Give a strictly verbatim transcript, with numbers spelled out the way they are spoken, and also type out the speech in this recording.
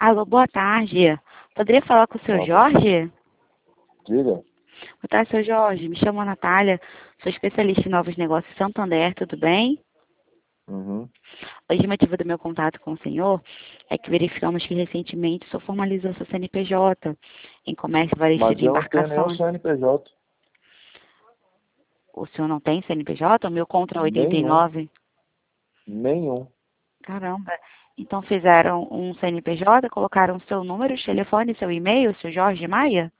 Alô, boa tarde. Poderia falar com o seu Boa Jorge? Diga. Boa tarde, seu Jorge. Me chamo Natália, sou especialista em novos negócios Santander, tudo bem? Uhum. Hoje o motivo do meu contato com o senhor é que verificamos que recentemente o senhor formalizou seu C N P J em comércio varejo Mas de eu não tenho nenhum embarcações. C N P J. O senhor não tem C N P J? O meu contra oitenta e Nenhum. nove. Nenhum. Caramba. Então fizeram um C N P J, colocaram seu número de telefone, seu e-mail, seu Jorge Maia?